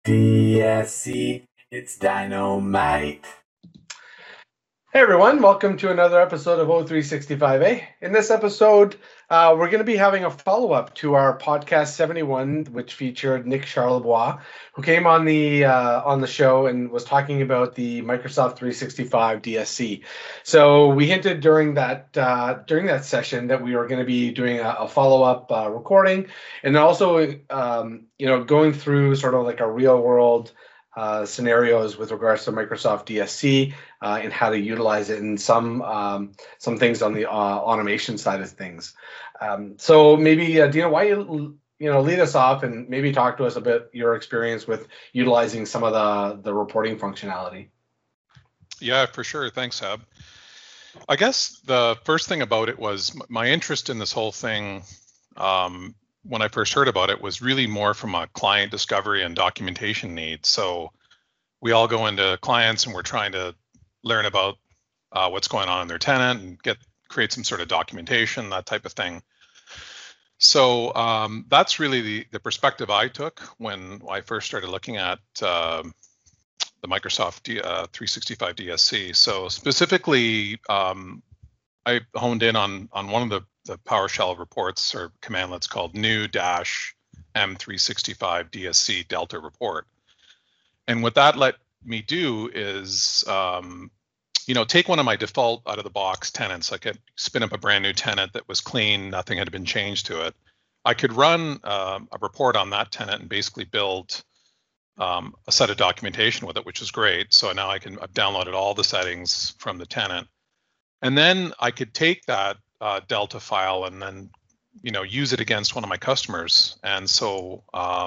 DSC, it's dynamite. Hey everyone, welcome to another episode of O365A. In this episode, we're going to be having a follow-up to our podcast 71, which featured Nick Charlebois, who came on the show and was talking about the Microsoft 365 DSC. So we hinted during that session that we were going to be doing a follow-up recording, and also going through sort of like a real-world scenarios with regards to Microsoft DSC and how to utilize it in some things on the automation side of things. So maybe Dina, why you lead us off and maybe talk to us about your experience with utilizing some of the reporting functionality. Yeah, for sure. Thanks, Hab. I guess the first thing about it was my interest in this whole thing. When I first heard about it was really more from a client discovery and documentation need. So we all go into clients and we're trying to learn about what's going on in their tenant and create some sort of documentation, that type of thing. So that's really the perspective I took when I first started looking at the Microsoft 365 DSC. So specifically, I honed in on one of the PowerShell reports or commandlets called new-m365 DSC Delta report. And what that let me do is, take one of my default out of the box tenants. I could spin up a brand new tenant that was clean, nothing had been changed to it. I could run a report on that tenant and basically build a set of documentation with it, which is great. So now I've downloaded all the settings from the tenant. And then I could take that Delta file and then, use it against one of my customers. And so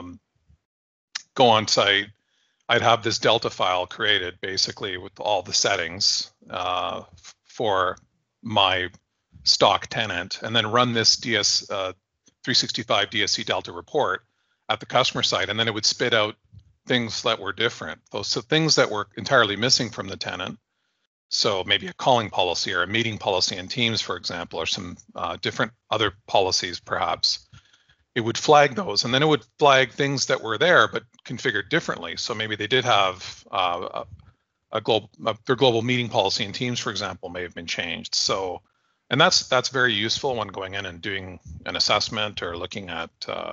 go on site, I'd have this Delta file created basically with all the settings for my stock tenant, and then run this 365 DSC Delta report at the customer site. And then it would spit out things that were different. So things that were entirely missing from the tenant. So maybe a calling policy or a meeting policy in Teams, for example, or some different other policies, perhaps. It would flag those, and then it would flag things that were there but configured differently. So maybe they did have their global meeting policy in Teams, for example, may have been changed. So, and that's very useful when going in and doing an assessment or looking at,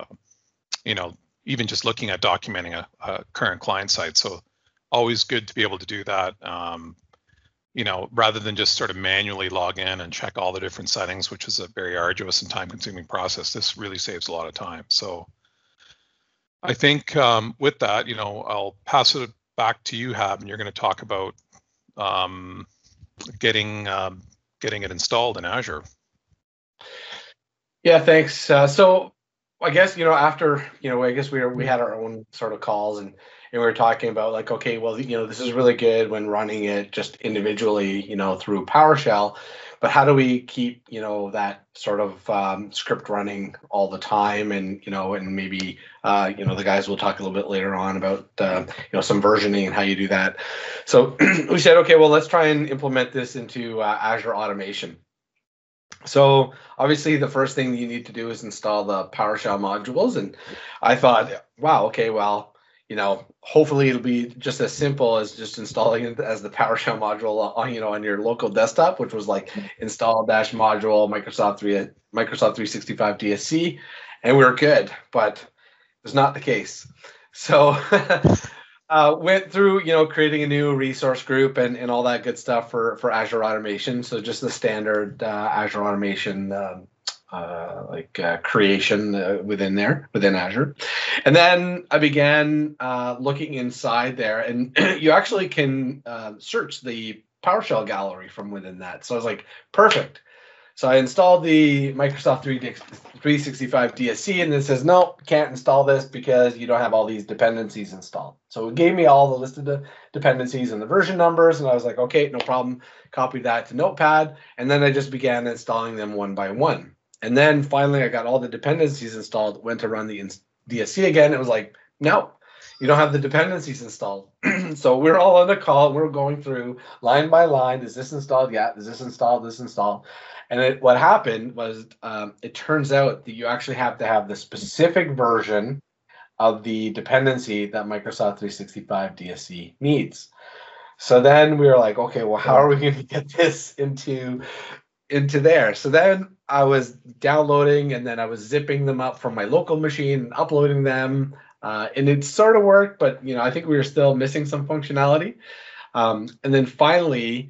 even just looking at documenting a current client site. So always good to be able to do that. Rather than just sort of manually log in and check all the different settings, which is a very arduous and time-consuming process. This really saves a lot of time. So I think with that, I'll pass it back to you, Hab, and you're going to talk about getting it installed in Azure. Yeah, thanks. So I guess after I guess we had our own sort of calls and we were talking about like, okay, well, this is really good when running it just individually, through PowerShell, but how do we keep, that sort of script running all the time? And, and maybe, the guys will talk a little bit later on about, some versioning and how you do that. So we said, okay, well, let's try and implement this into Azure Automation. So obviously the first thing you need to do is install the PowerShell modules. And I thought, wow, okay, well, hopefully it'll be just as simple as just installing it as the PowerShell module on your local desktop, which was like install-module Microsoft 365 DSC, and we were good, but it's not the case. So went through, creating a new resource group and all that good stuff for Azure Automation. So just the standard Azure Automation creation within Azure. And then I began looking inside there, and you actually can search the PowerShell gallery from within that. So I was like, perfect. So I installed the Microsoft 365 DSC, and it says, no, can't install this because you don't have all these dependencies installed. So it gave me all the listed dependencies and the version numbers, and I was like, okay, no problem. Copied that to Notepad, and then I just began installing them one by one. And then finally, I got all the dependencies installed, went to run the DSC again. It was like, no, you don't have the dependencies installed. So we're all on the call. We're going through line by line. Is this installed? Yeah. Is this installed? This installed? And what happened was it turns out that you actually have to have the specific version of the dependency that Microsoft 365 DSC needs. So then we were like, okay, well, how are we going to get this into there? So then I was downloading and then I was zipping them up from my local machine and uploading them. And it sort of worked, but I think we were still missing some functionality. And then finally,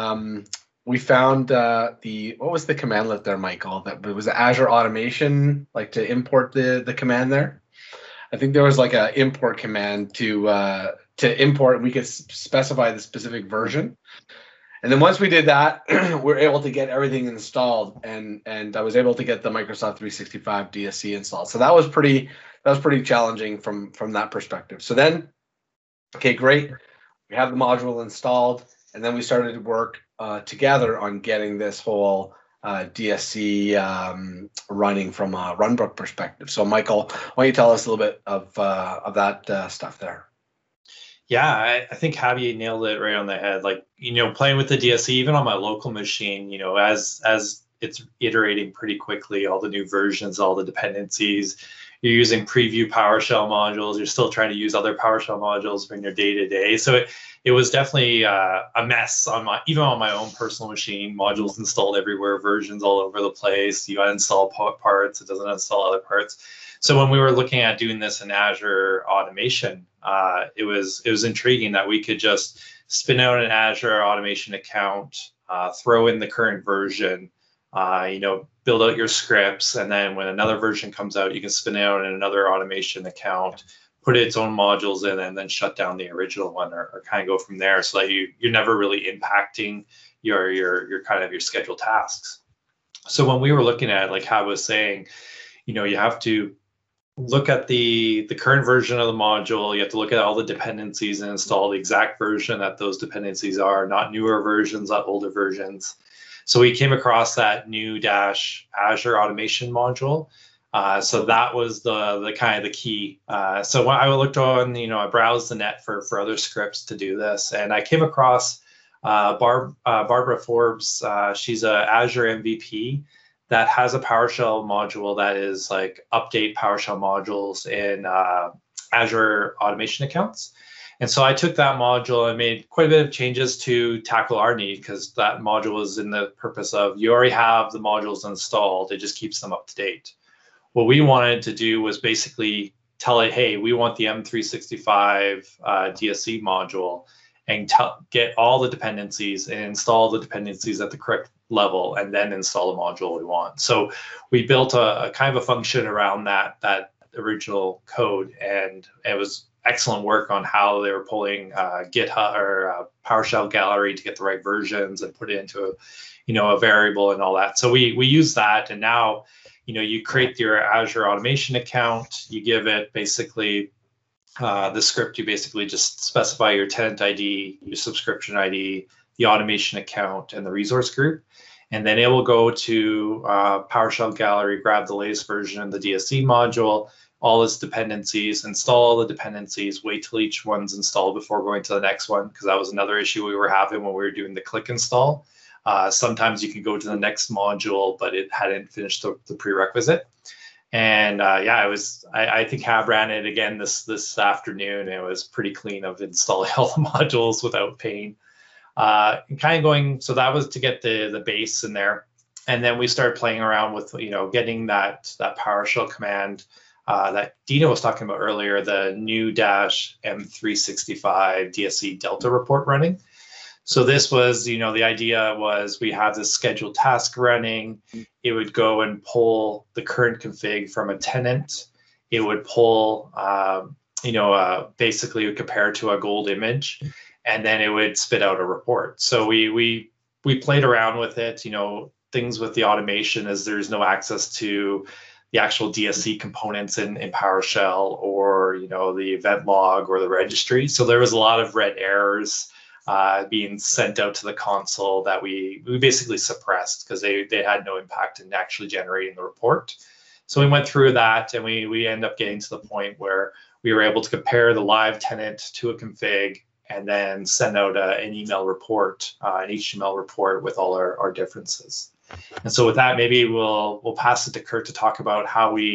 we found what was the commandlet there, Michael? That it was Azure Automation, like to import the command there. I think there was like a import command to import. We could specify the specific version, and then once we did that, we're able to get everything installed, and I was able to get the Microsoft 365 DSC installed. So that was pretty challenging from that perspective. So then, okay, great, we have the module installed, and then we started to work together on getting this whole DSC running from a runbook perspective. So Michael, why don't you tell us a little bit of that stuff there? Yeah, I think Javi nailed it right on the head. Like, playing with the DSC, even on my local machine, as it's iterating pretty quickly, all the new versions, all the dependencies, you're using preview PowerShell modules, you're still trying to use other PowerShell modules in your day-to-day. So it was definitely a mess even on my own personal machine, modules installed everywhere, versions all over the place. You uninstall parts, it doesn't install other parts. So when we were looking at doing this in Azure Automation, it was intriguing that we could just spin out an Azure Automation account, throw in the current version, build out your scripts, and then when another version comes out, you can spin it out in another automation account, put its own modules in, and then shut down the original one, or kind of go from there, so that you're never really impacting your kind of your scheduled tasks. So when we were looking at, like Hab was saying, you have to look at the current version of the module. You have to look at all the dependencies and install the exact version that those dependencies are, not newer versions, not older versions. So we came across that new Azure Automation module. So that was the kind of the key. So when I looked on, I browsed the net for other scripts to do this, and I came across Barbara Forbes. She's a Azure MVP that has a PowerShell module that is like update PowerShell modules in Azure Automation accounts. And so I took that module and made quite a bit of changes to tackle our need, because that module was in the purpose of, you already have the modules installed, it just keeps them up to date. What we wanted to do was basically tell it, hey, we want the M365 DSC module, and get all the dependencies and install the dependencies at the correct level, and then install the module we want. So we built a kind of a function around that original code, and it was excellent work on how they were pulling GitHub or PowerShell Gallery to get the right versions and put it into a variable and all that. So we use that, and now you create your Azure Automation account. You give it basically the script. You basically just specify your tenant ID, your subscription ID, the automation account, and the resource group. And then it will go to PowerShell Gallery, grab the latest version of the DSC module, all its dependencies, install all the dependencies, wait till each one's installed before going to the next one, because that was another issue we were having when we were doing the click install. Sometimes you can go to the next module, but it hadn't finished the prerequisite. And I think Hab ran it again this afternoon, and it was pretty clean of installing all the modules without pain. And kind of going, so that was to get the base in there. And then we started playing around with, getting that PowerShell command that Dina was talking about earlier, the new -M365 DSC Delta report running. So this was, the idea was we have this scheduled task running. It would go and pull the current config from a tenant. It would pull, basically compare to a gold image, and then it would spit out a report. So we played around with it. Things with the automation is there's no access to the actual DSC components in PowerShell, or the event log or the registry. So there was a lot of red errors being sent out to the console that we basically suppressed, because they had no impact in actually generating the report. So we went through that, and we ended up getting to the point where we were able to compare the live tenant to a config, and then send out an email report, an HTML report with all our differences. And so with that, maybe we'll pass it to Kurt to talk about how we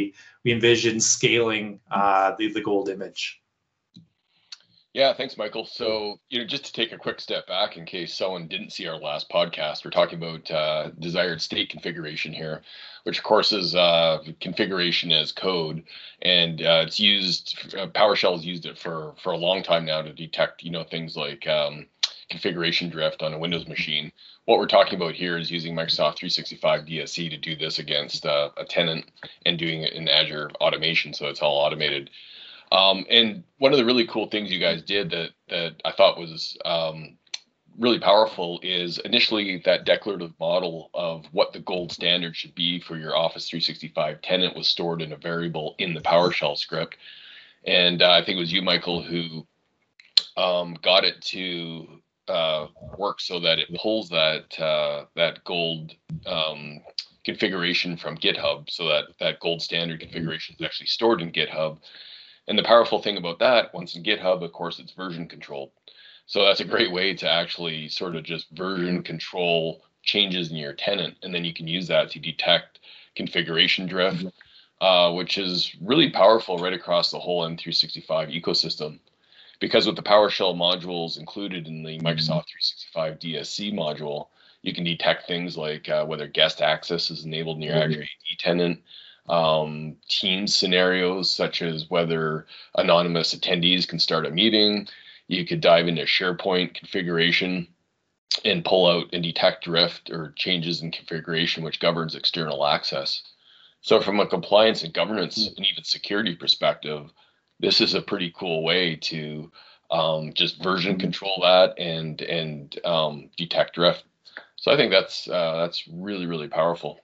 we envision scaling the gold image. Yeah, thanks, Michael. So, just to take a quick step back in case someone didn't see our last podcast, we're talking about desired state configuration here, which of course is configuration as code, and it's used. PowerShell has used it for a long time now to detect, things like configuration drift on a Windows machine. What we're talking about here is using Microsoft 365 DSC to do this against a tenant and doing it in Azure automation, so it's all automated. And one of the really cool things you guys did that I thought was really powerful is initially that declarative model of what the gold standard should be for your Office 365 tenant was stored in a variable in the PowerShell script. And I think it was you, Michael, who got it to work so that it pulls that gold configuration from GitHub, so that gold standard configuration is actually stored in GitHub. And the powerful thing about that, once in GitHub, of course, it's version controlled. So that's a great way to actually sort of just version control changes in your tenant. And then you can use that to detect configuration drift, which is really powerful right across the whole M365 ecosystem. Because with the PowerShell modules included in the Microsoft 365 DSC module, you can detect things like whether guest access is enabled in your Azure AD tenant, team scenarios such as whether anonymous attendees can start a meeting. You could dive into SharePoint configuration and pull out and detect drift or changes in configuration which governs external access. So from a compliance and governance and even security perspective, this is a pretty cool way to just version control that and detect drift. So I think that's really, really powerful.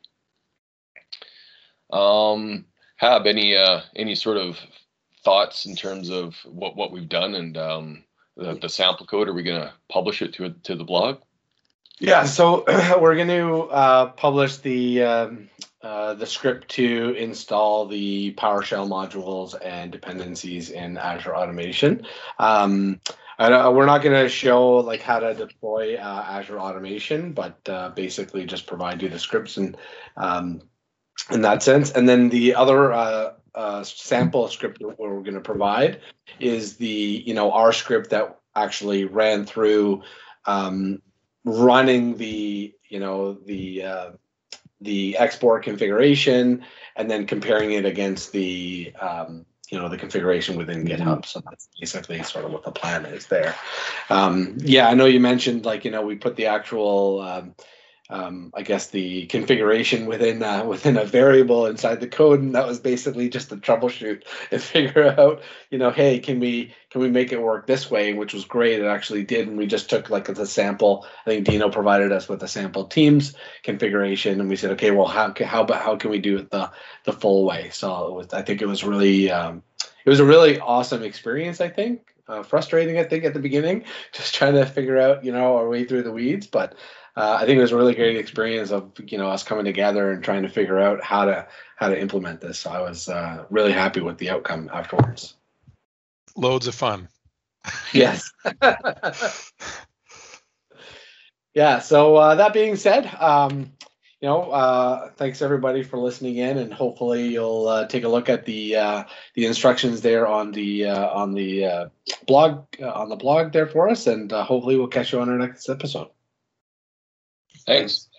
Hab, any sort of thoughts in terms of what we've done and the sample code? Are we going to publish it to the blog? Yeah, so we're going to publish the script to install the PowerShell modules and dependencies in Azure Automation. We're not going to show like how to deploy Azure Automation, but basically just provide you the scripts and in that sense. And then the other sample script that we're going to provide is the our script that actually ran through running the the export configuration and then comparing it against the the configuration within GitHub. So that's basically sort of what the plan is there. Yeah, I know you mentioned we put the actual I guess the configuration within a variable inside the code, and that was basically just to troubleshoot and figure out, hey, can we make it work this way? Which was great. It actually did, and we just took the sample. I think Dino provided us with a sample Teams configuration, and we said, okay, well, how can we do it the full way? So I think it was really it was a really awesome experience. I think frustrating. I think at the beginning, just trying to figure out our way through the weeds, but. I think it was a really great experience of us coming together and trying to figure out how to implement this. So I was really happy with the outcome afterwards. Loads of fun. Yes. Yeah. So that being said, thanks everybody for listening in, and hopefully you'll take a look at the instructions there on the blog there for us, and hopefully we'll catch you on our next episode. Thanks.